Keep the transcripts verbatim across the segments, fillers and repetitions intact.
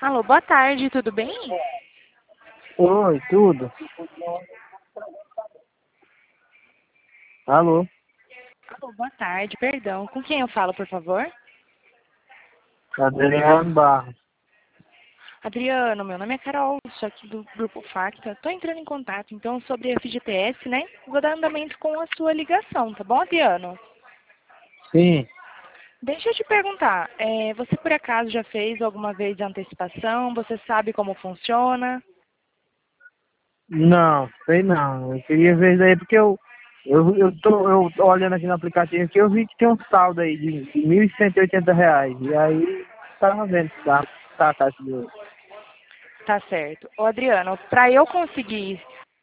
Alô, boa tarde, tudo bem? Oi, tudo? Alô? Alô, boa tarde, perdão. Com quem eu falo, por favor? Adriano Barros. Adriano, meu nome é Carol, sou aqui do Grupo Facta. Estou entrando em contato, então, sobre a F G T S, né? Vou dar andamento com a sua ligação, tá bom, Adriano? Sim. Deixa eu te perguntar, é, você por acaso já fez alguma vez a antecipação? Você sabe como funciona? Não, sei não. Eu queria ver isso aí porque eu, eu, eu, tô, eu tô olhando aqui no aplicativo aqui, eu vi que tem um saldo aí de mil cento e oitenta reais. E aí, tava vendo se dá pra sacar esse dinheiro. Tá certo. Ô, Adriano, para eu conseguir...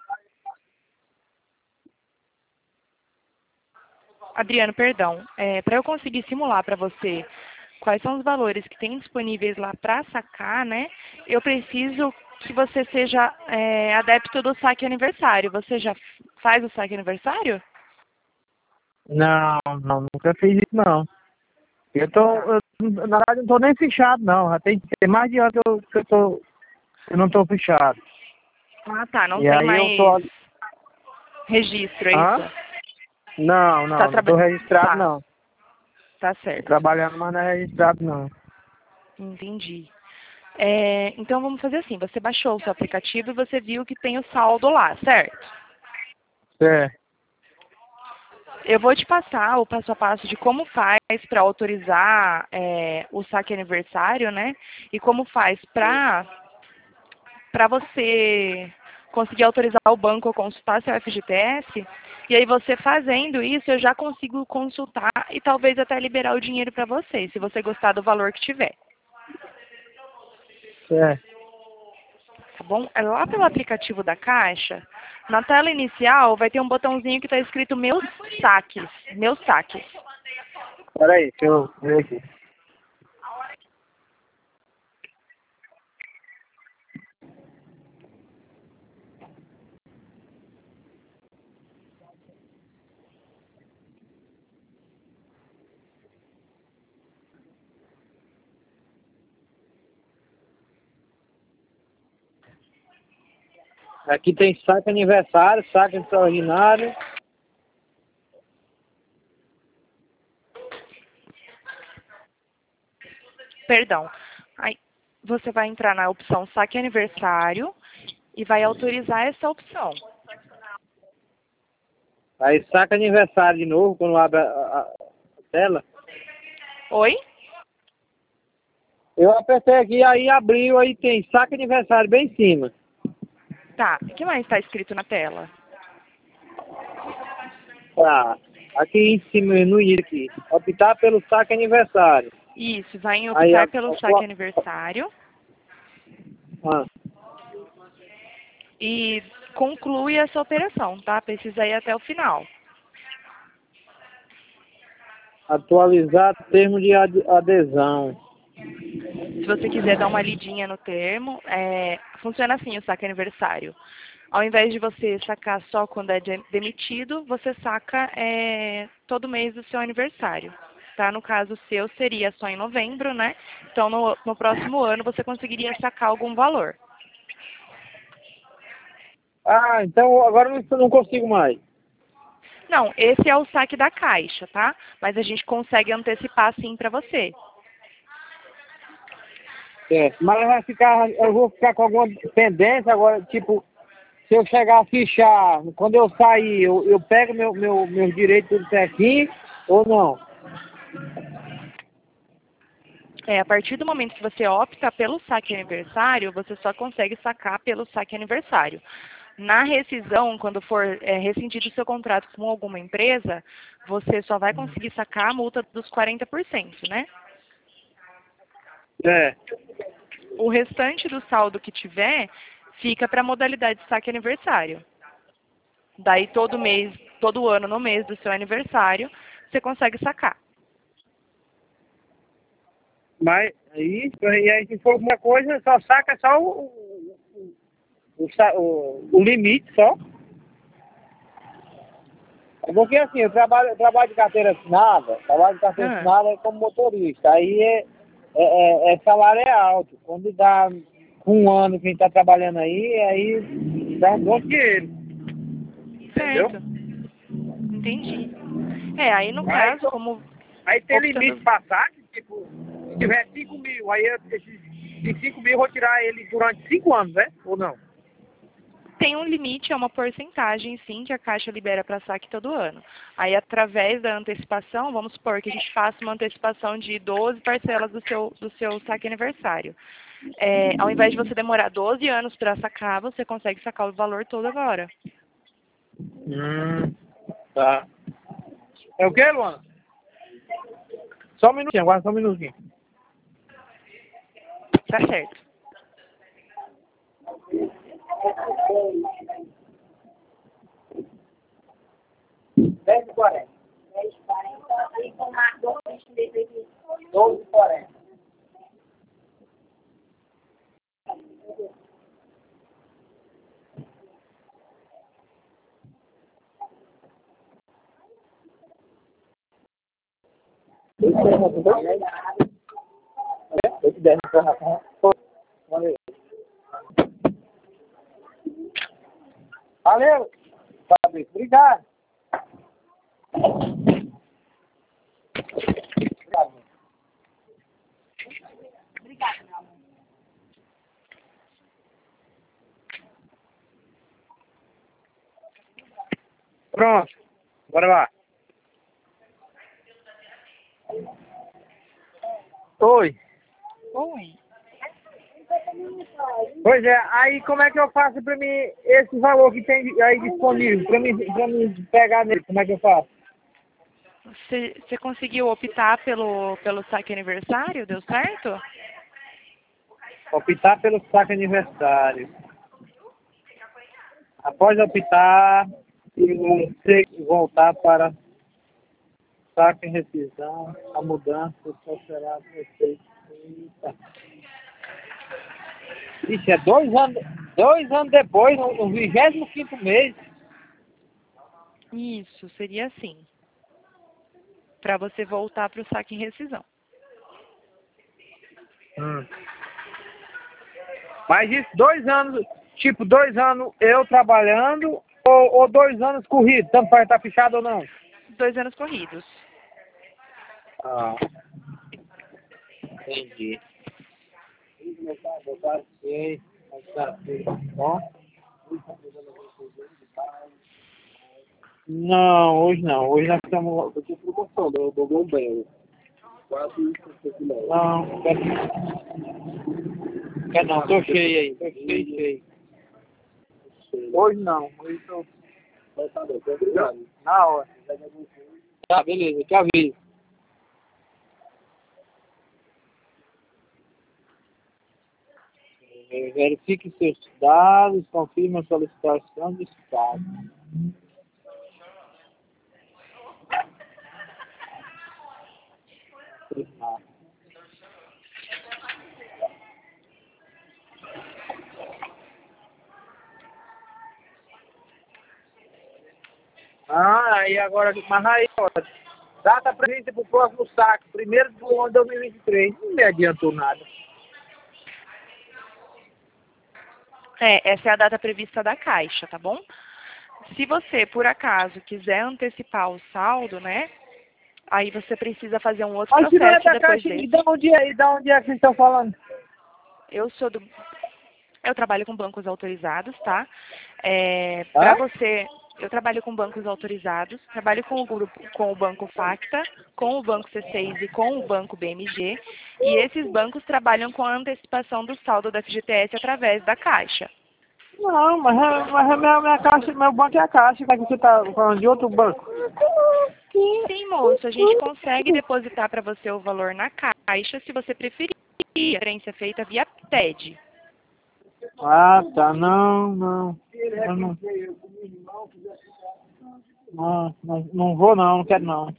Adriano, perdão. É, para eu conseguir simular para você quais são os valores que tem disponíveis lá para sacar, né? Eu preciso que você seja é, adepto do saque aniversário. Você já faz o saque aniversário? Não, não, nunca fiz isso não. Eu tô, Tá. eu, na verdade, não tô nem fechado não. Já tem, tem mais de ano que eu, que eu tô, eu não tô fechado. Ah, tá. Não E tem aí eu mais tô... registro, é Hã? isso? Não, Tá não, não tô trabalhando. registrado Tá, não. tá Tô certo. trabalhando, mas não é registrado não. Entendi. É, então vamos fazer assim, você baixou o seu aplicativo e você viu que tem o saldo lá, certo? É. Eu vou te passar o passo a passo de como faz para autorizar é, o saque aniversário, né? E como faz para para você conseguir autorizar o banco a consultar seu F G T S. E aí você fazendo isso, eu já consigo consultar e talvez até liberar o dinheiro para você, se você gostar do valor que tiver. É. Tá bom? É lá pelo aplicativo da Caixa, na tela inicial vai ter um botãozinho que está escrito Meus Saques. Meus Saques. Peraí, deixa eu ver aqui. Aqui tem saque aniversário, saque extraordinário. Perdão. Aí você vai entrar na opção Saque Aniversário e vai autorizar essa opção. Aí saque aniversário de novo, quando abre a, a- a tela. Oi? Eu apertei aqui, aí abriu, aí tem saque aniversário bem em cima. Tá. O que mais está escrito na tela? Tá. Aqui em cima, no início aqui. Optar pelo saque aniversário. Isso, vai em Aí a, optar pelo saque a, aniversário a, e conclui essa operação, tá? Precisa ir até o final. atualizar termo de ad- adesão. Se você quiser dar uma lidinha no termo, é, funciona assim o saque aniversário. Ao invés de você sacar só quando é de- demitido, você saca é, todo mês do seu aniversário. Tá? No caso seu, seria só em novembro, né? Então, no, no próximo ano, você conseguiria sacar algum valor. Ah, então agora eu não, não consigo mais. Não, esse é o saque da Caixa, tá? Mas a gente consegue antecipar sim para você. É, mas vai ficar, eu vou ficar com alguma pendência agora, tipo, se eu chegar a fichar, quando eu sair, eu, eu pego meu, meu, meus direitos tudo certinho ou não? É, a partir do momento que você opta pelo saque aniversário, você só consegue sacar pelo saque aniversário. Na rescisão, quando for é, rescindido o seu contrato com alguma empresa, você só vai conseguir sacar a multa dos quarenta por cento, né? É. O restante do saldo que tiver fica para a modalidade de saque aniversário. Daí todo mês, todo ano no mês do seu aniversário, você consegue sacar. Mas aí, e aí se for alguma coisa, só saca só o, o, o, sa- o, o limite só. É porque assim, eu trabalho, eu trabalho de carteira assinada, trabalho de carteira Ah, assinada como motorista. Aí é, é, é, é salário é alto. Quando dá com um ano que a gente tá trabalhando aí, aí dá um bom dinheiro. Entendeu? Certo. Entendi. É, aí no Aí, caso, como aí tem limite optando. pra saque, tipo, se tiver cinco mil, aí eu, esses, de cinco mil eu vou tirar ele durante cinco anos, né? Ou não? Tem um limite, é uma porcentagem, sim, que a Caixa libera para saque todo ano. Aí, através da antecipação, vamos supor que a gente faça uma antecipação de doze parcelas do seu, do seu saque aniversário. É, ao invés de você demorar doze anos para sacar, você consegue sacar o valor todo agora. Hum, tá. É o que, Luana? Só um minutinho, agora só um minutinho. Tá certo. dez e quarenta. doze e quarenta. oito e dez. Valeu. Valeu. Fabrício. Obrigado. Pronto. Bora lá. Oi. Oi. Pois é, aí como é que eu faço pra mim, esse valor que tem aí disponível, pra mim, pra mim pegar nele, como é que eu faço? Você, você conseguiu optar pelo, pelo saque aniversário? Deu certo? Optar pelo saque aniversário. Após optar, eu vou ter que voltar para saque em rescisão, a mudança só será feita. Eita. Ixi, é dois anos, dois anos depois, no, no vigésimo quinto mês. Isso, seria assim. Para você voltar para o saque em rescisão. Hum. Mas isso, dois anos, tipo, dois anos eu trabalhando ou, ou dois anos corridos, tanto para estar fechado ou não? Dois anos corridos. Ah, entendi. Ok, tá bom. Não, hoje não. Hoje nós estamos. Eu tinha promoção do do Bombeiro. Não, quer, quer não, tô cheio aí. Tô cheio, cheio. Hoje não. Hoje tô. Obrigado. Na hora. Tá, beleza, te aviso. Verifique seus dados, confirme a solicitação de estado. Ah, e agora, mas aí, ó, data prevista para o próximo saque, primeiro do ano de dois mil e vinte e três, não me adiantou nada. É, essa é a data prevista da Caixa, tá bom? Se você, por acaso, quiser antecipar o saldo, né? Aí você precisa fazer um outro Mas se não é processo da depois Caixa, e desse. de onde é, e de onde é que vocês estão falando? Eu sou do. Eu trabalho com bancos autorizados, tá? É, para Hã? você, eu trabalho com bancos autorizados, trabalho com o grupo, com o banco Facta, com o banco C seis e com o banco B M G, e esses bancos trabalham com a antecipação do saldo da F G T S através da Caixa. Não, mas, é- mas é minha, minha caixa, meu banco é a Caixa, como é que você está falando de outro banco? Sim, moço, a gente consegue depositar para você o valor na Caixa se você preferir. A transferência feita via T E D. Ah, tá, não, não. Eu não, não, não, não vou não, não quero não.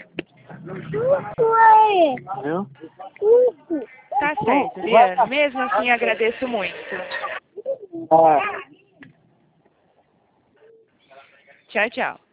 Viu? Tá certo, Liana. Mesmo assim, agradeço muito. Ah. Tchau, tchau.